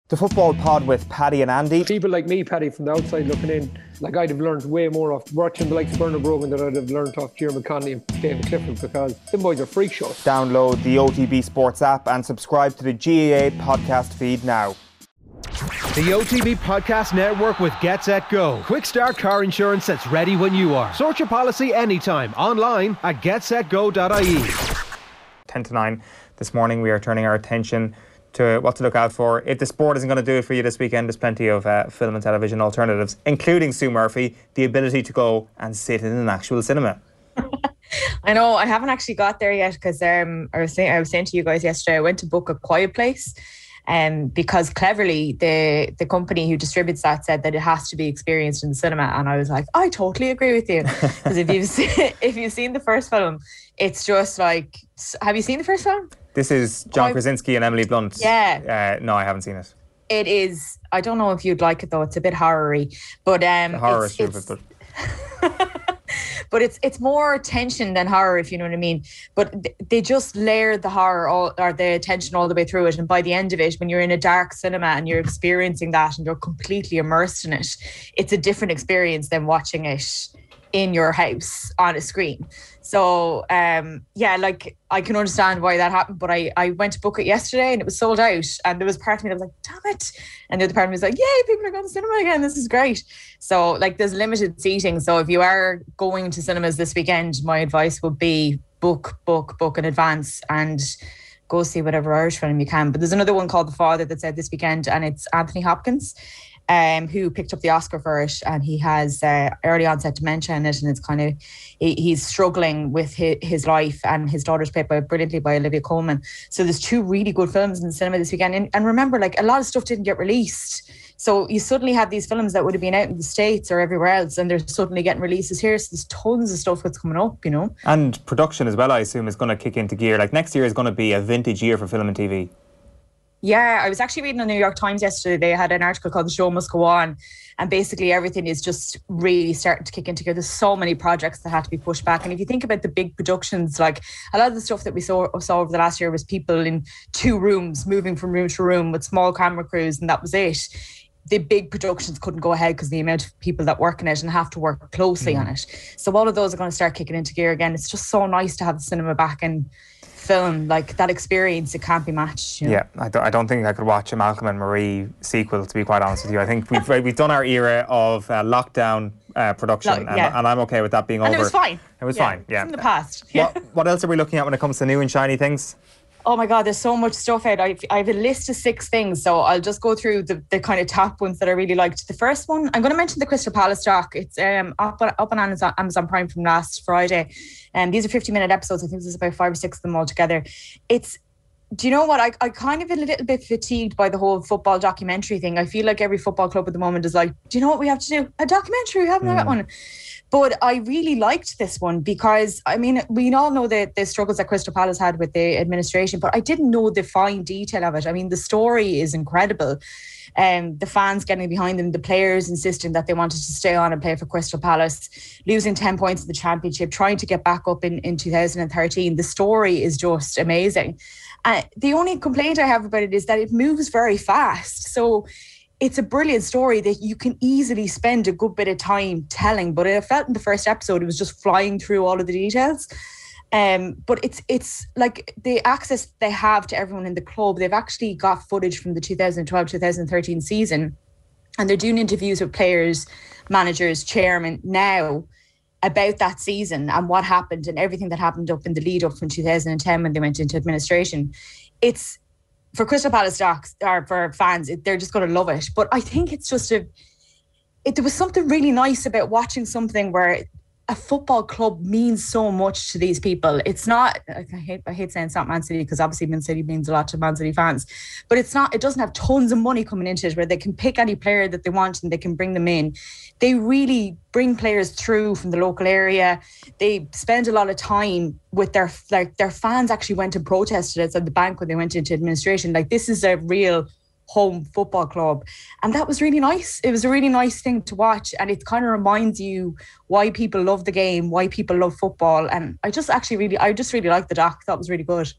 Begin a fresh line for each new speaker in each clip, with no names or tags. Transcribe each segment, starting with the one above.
The Football Pod with Paddy and Andy.
People like me, Paddy, from the outside looking in, like I'd have learned way more off watching the likes of Bernard Brogan than I'd have learned off Diarmuid Connolly and David Clifford, because them boys are freak shows.
Download the OTB Sports app and subscribe to the GAA podcast feed now.
The OTB Podcast Network with Get Set Go. Quick start car insurance that's ready when you are. Sort your policy anytime online at getsetgo.ie.
10 to 9 this morning, we are turning our attention to what to look out for. If the sport isn't going to do it for you this weekend, there's plenty of film and television alternatives, including, Sue Murphy, the ability to go and sit in an actual cinema.
I know, I haven't actually got there yet because I was saying to you guys yesterday, I went to book A Quiet Place because cleverly the company who distributes that said that it has to be experienced in the cinema, and I was like, I totally agree with you, because if you've seen the first film, it's just like, have you seen the first film?
This is John Krasinski and Emily Blunt.
Yeah.
No, I haven't seen it.
It is. I don't know if you'd like it though. It's a bit horror-y. But
horror is stupid, but
but it's more tension than horror, if you know what I mean. But they just layer the horror or the tension all the way through it. And by the end of it, when you're in a dark cinema and you're experiencing that and you're completely immersed in it, it's a different experience than watching it in your house on a screen. So like I can understand why that happened, but I went to book it yesterday and it was sold out, and there was part of me that was like, damn it, and the other part of me was like, yay, people are going to cinema again, this is great. So like there's limited seating, so if you are going to cinemas this weekend, my advice would be book in advance and go see whatever Irish film you can. But there's another one called The Father that's out this weekend, and it's Anthony Hopkins, who picked up the Oscar for it, and he has early onset dementia in it, and it's kind of, he's struggling with his life, and his daughter's played brilliantly by Olivia Colman. So there's two really good films in the cinema this weekend, and remember, like, a lot of stuff didn't get released, so you suddenly have these films that would have been out in the States or everywhere else, and they're suddenly getting releases here. So there's tons of stuff that's coming up, you know. And
production as well, I assume, is going to kick into gear. Like, next year is going to be a vintage year for film and TV.
Yeah, I was actually reading on the New York Times yesterday. They had an article called The Show Must Go On, and basically everything is just really starting to kick into gear. There's so many projects that had to be pushed back. And if you think about the big productions, like a lot of the stuff that we saw over the last year was people in 2 rooms, moving from room to room with small camera crews, and that was it. The big productions couldn't go ahead because the amount of people that work in it and have to work closely on it. So all of those are going to start kicking into gear again. It's just so nice to have the cinema back and film, like that experience, it can't be matched, you know?
Yeah, I don't think I could watch a Malcolm and Marie sequel, to be quite honest with you. I think we've done our era of lockdown production, and I'm okay with that being over.
And it was fine.
It was fine, yeah.
It's in the past.
What else are we looking at when it comes to new and shiny things?
Oh my God, there's so much stuff out. I have a list of 6 things, so I'll just go through the kind of top ones that I really liked. The first one, I'm going to mention the Crystal Palace doc. It's up on Amazon Prime from last Friday. And these are 50-minute episodes. I think there's about 5 or 6 of them all together. Do you know what? I kind of a little bit fatigued by the whole football documentary thing. I feel like every football club at the moment is like, do you know what we have to do? A documentary, we haven't got one. But I really liked this one because, I mean, we all know the struggles that Crystal Palace had with the administration, but I didn't know the fine detail of it. I mean, the story is incredible. The fans getting behind them, the players insisting that they wanted to stay on and play for Crystal Palace, losing 10 points in the championship, trying to get back up in 2013. The story is just amazing. The only complaint I have about it is that it moves very fast. So it's a brilliant story that you can easily spend a good bit of time telling, but I felt in the first episode it was just flying through all of the details. But it's like the access they have to everyone in the club. They've actually got footage from the 2012-2013 season, and they're doing interviews with players, managers, chairman now about that season and what happened and everything that happened up in the lead up from 2010 when they went into administration. It's, for Crystal Palace docs, or for fans, they're just going to love it. But I think it's just there was something really nice about watching something where a football club means so much to these people. It's not, I hate saying it's not Man City, because obviously Man City means a lot to Man City fans, but it doesn't have tons of money coming into it where they can pick any player that they want and they can bring them in. They really bring players through from the local area. They spend a lot of time with their fans actually went and protested outside the bank when they went into administration. Like, this is a real home football club, and that was really nice. It was a really nice thing to watch, and it kind of reminds you why people love the game, why people love football. And I just really liked the doc. That was really good.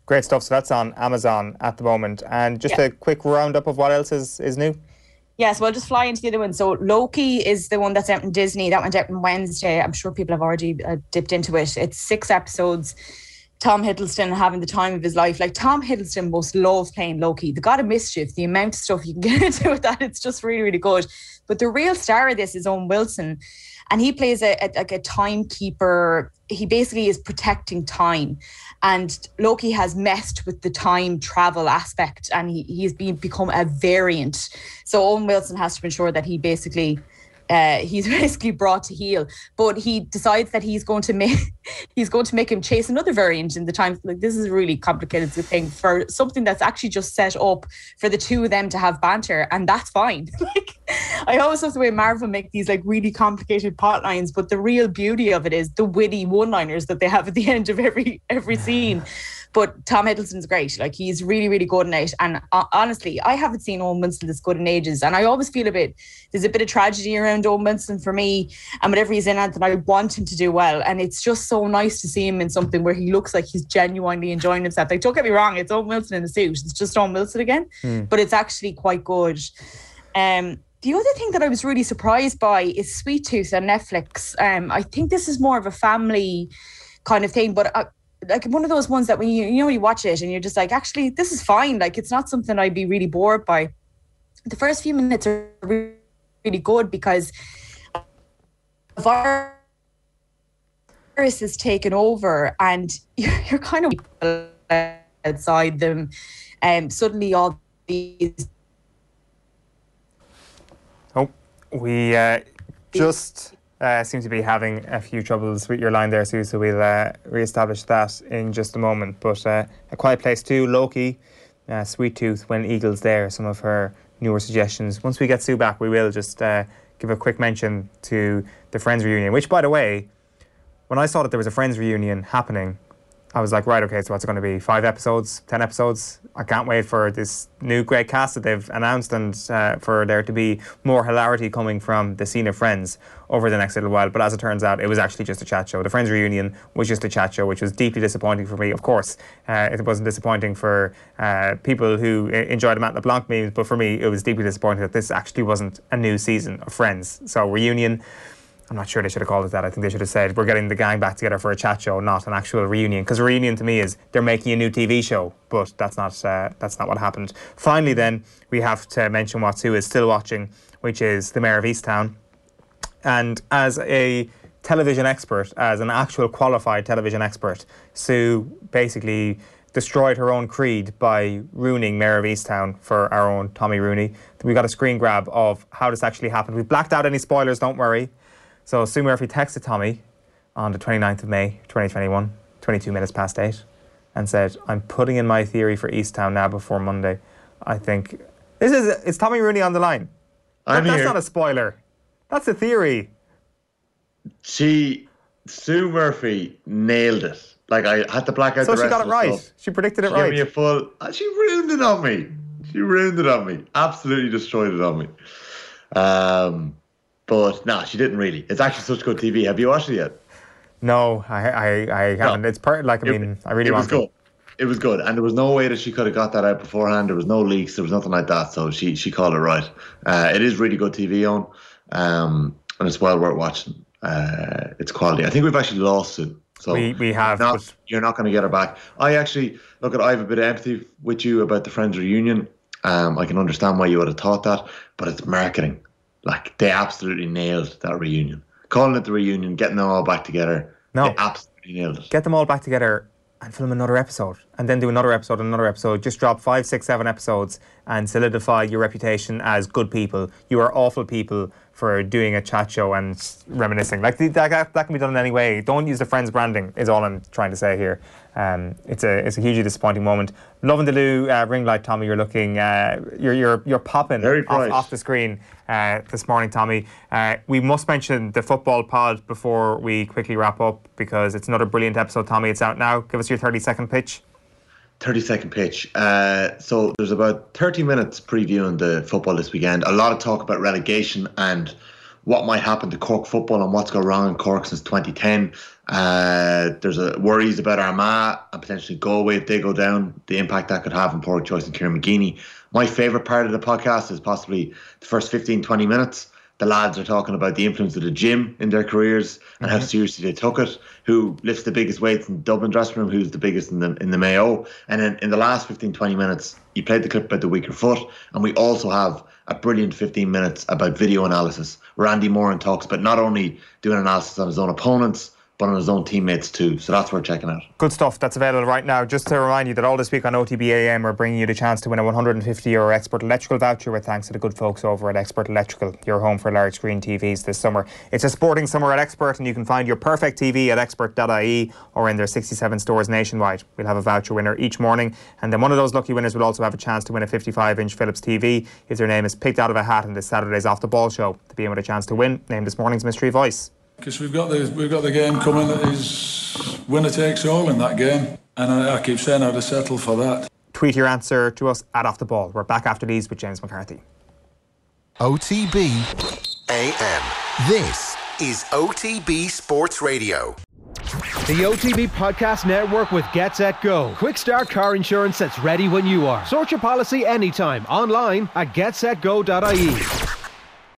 Great stuff. So that's on Amazon at the moment. And just a quick roundup of what else is new.
Yes, well, just fly into the other one. So Loki is the one that's out in Disney. That went out on Wednesday. I'm sure people have already dipped into it. It's 6 episodes. Tom Hiddleston having the time of his life. Like, Tom Hiddleston must love playing Loki. The God of Mischief, the amount of stuff you can get into with that, it's just really, really good. But the real star of this is Owen Wilson. And he plays a timekeeper. He basically is protecting time. And Loki has messed with the time travel aspect, and he's become a variant. So Owen Wilson has to ensure that he's basically brought to heel. But he decides that he's going to make him chase another variant in the time. Like, this is a really complicated thing for something that's actually just set up for the two of them to have banter, and that's fine. Like, I always love the way Marvel make these like really complicated plot lines, but the real beauty of it is the witty one-liners that they have at the end of every scene. But Tom Hiddleston's great. Like, he's really, really good in it. And honestly, I haven't seen Owen Wilson this good in ages. And I always feel there's a bit of tragedy around Owen Wilson for me. And whatever he's in, Anthony, I want him to do well. And it's just so nice to see him in something where he looks like he's genuinely enjoying himself. Like, don't get me wrong, it's Owen Wilson in a suit. It's just Owen Wilson again. But it's actually quite good. The other thing that I was really surprised by is Sweet Tooth on Netflix. I think this is more of a family kind of thing, but like one of those ones that when you watch it and you're just like, actually, this is fine. Like, it's not something I'd be really bored by. The first few minutes are really, really good because a virus is taken over and you're kind of outside them, and suddenly all these.
Oh, we just seem to be having a few troubles with your line there, Sue, so we'll re-establish that in just a moment. But A Quiet Place 2, Loki, Sweet Tooth, When Eagles There, some of her newer suggestions. Once we get Sue back, we will just give a quick mention to the Friends reunion, which, by the way, when I saw that there was a Friends reunion happening, I was like, right, okay, so what's it going to be? 5 episodes? 10 episodes? I can't wait for this new great cast that they've announced and for there to be more hilarity coming from the scene of Friends over the next little while. But as it turns out, it was actually just a chat show. The Friends reunion was just a chat show, which was deeply disappointing for me. Of course, it wasn't disappointing for people who enjoy the Matt LeBlanc memes, but for me, it was deeply disappointing that this actually wasn't a new season of Friends. So reunion, I'm not sure they should have called it that. I think they should have said, we're getting the gang back together for a chat show, not an actual reunion. Because a reunion to me is they're making a new TV show, but that's not what happened. Finally then, we have to mention what Sue is still watching, which is The Mayor of Easttown. And as a television expert, as an actual qualified television expert, Sue basically destroyed her own creed by ruining Mayor of Easttown for our own Tommy Rooney. We got a screen grab of how this actually happened. We've blacked out any spoilers, don't worry. So Sue Murphy texted Tommy on the 29th of May, 2021, 22 minutes past 8, and said, I'm putting in my theory for Easttown now before Monday. I think... It's Tommy Rooney on the line. That's not a spoiler. That's a theory.
Sue Murphy nailed it. Like, I had to black out the rest of the stuff. So
she got it right. She predicted it right.
She gave me a full... She ruined it on me. Absolutely destroyed it on me. But no, she didn't really. It's actually such good TV. Have you watched it yet?
No, I haven't. No. It's I really want to.
It was good. And there was no way that she could have got that out beforehand. There was no leaks. There was nothing like that. So she called it right. It is really good TV on. And it's well worth watching. It's quality. I think we've actually lost it. So
we have.
You're not going to get her back. I have a bit of empathy with you about the Friends reunion. I can understand why you would have thought that, but it's marketing. Like, they absolutely nailed that reunion. Calling it the reunion, getting them all back together.
No.
They absolutely nailed it.
Get them all back together and film another episode. And then do another episode and another episode. Just drop 5, 6, 7 episodes and solidify your reputation as good people. You are awful people for doing a chat show and reminiscing. Like, that can be done in any way. Don't use the Friends branding, is all I'm trying to say here. It's a hugely disappointing moment. Loving the Lou ring light, Tommy. You're looking, you're popping off the screen this morning, Tommy. We must mention the football pod before we quickly wrap up, because it's another brilliant episode, Tommy. It's out now. Give us your 30-second pitch.
30-second pitch. So there's about 30 minutes previewing the football this weekend. A lot of talk about relegation and what might happen to Cork football and what's gone wrong in Cork since 2010. There's worries about Armagh and potentially Galway if they go down, the impact that could have on Pádraig Joyce and Kieran McGeeney. My favourite part of the podcast is possibly the first 15-20 minutes. The lads are talking about the influence of the gym in their careers and how seriously they took it, who lifts the biggest weights in the Dublin dressing room, who's the biggest in the Mayo. And then in the last 15-20 minutes, you played the clip about the weaker foot, and we also have a brilliant 15 minutes about video analysis, where Andy Moran talks about not only doing analysis on his own opponents, but on his own teammates too. So that's worth checking out.
Good stuff. That's available right now. Just to remind you that all this week on OTB AM, we're bringing you the chance to win a €150 Expert Electrical voucher with thanks to the good folks over at Expert Electrical, your home for large screen TVs this summer. It's a sporting summer at Expert, and you can find your perfect TV at expert.ie or in their 67 stores nationwide. We'll have a voucher winner each morning, and then one of those lucky winners will also have a chance to win a 55-inch Philips TV if their name is picked out of a hat in this Saturday's Off the Ball show. To be in with a chance to win, name this morning's mystery voice.
Because we've got the game coming that is winner takes all in that game, and I keep saying I'd have settled for that.
Tweet your answer to us at Off the Ball. We're back after these with James McCarthy.
OTB AM. This is OTB Sports Radio.
The OTB Podcast Network with Get Set Go. Quick Start car insurance that's ready when you are. Sort your policy anytime online at getsetgo.ie.